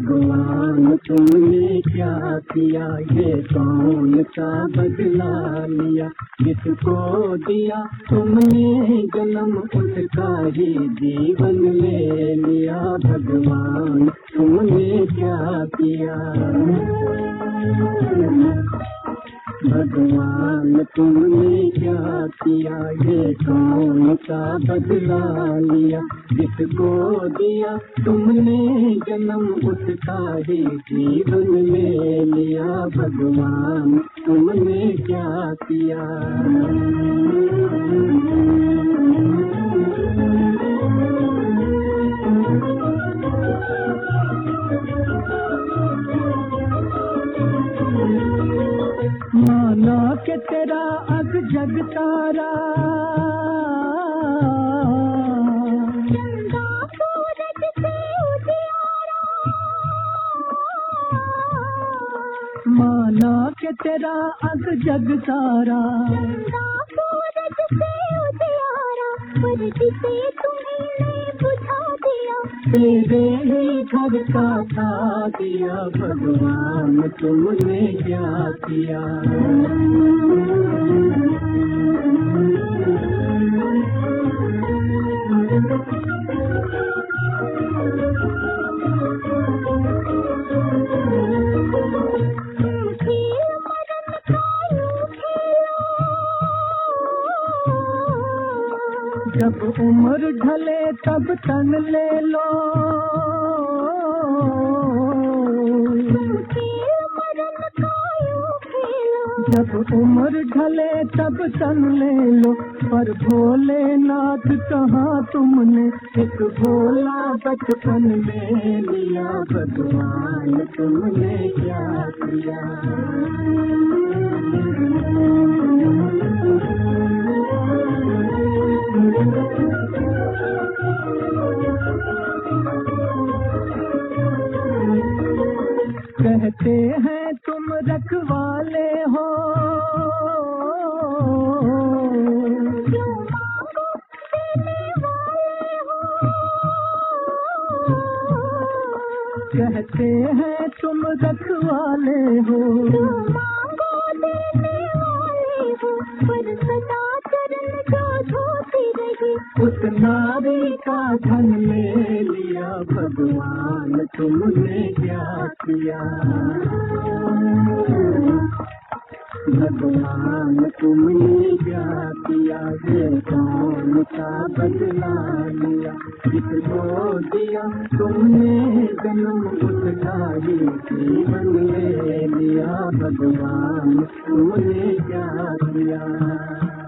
भगवान तुमने क्या किया, ये कौन सा बदला लिया। जिसको दिया तुमने जन्म उसका ही जीवन ले लिया। भगवान तुमने क्या किया, भगवान तुमने क्या किया, ये कौन सा बदला लिया। जिसको दिया तुमने जन्म उसका ही जीवन ले लिया। भगवान तुमने क्या किया। माना के तेरा अग जग तारा, चंदा सूरज से उजियारा। माना के तेरा अग जग तारा, चंदा सूरज से उजियारा। पर जिसे तुम्हें बुझा दिया, तेरे ही घर का था दिया। भगवान तुमने क्या किया। जब उम्र ढले तब तन ले लो, जब उम्र ढले तब तन ले लो। पर भोलेनाथ कहाँ तुमने एक भोला बचपन ले लिया। भगवान तुमने क्या किया। कहते हैं तुम रखवाले हो, कहते हैं तुम रखवाले हो। पर सदा चरण का धोती रही, उस नारी का धन ले लिया। भगवान तुमने क्या किया। भगवान तुमने क्या किया, ये कौन सा बदला लिया। जिसको दिया तुमने जन्म उसका ही जीवन ले लिया। भगवान तुमने क्या किया।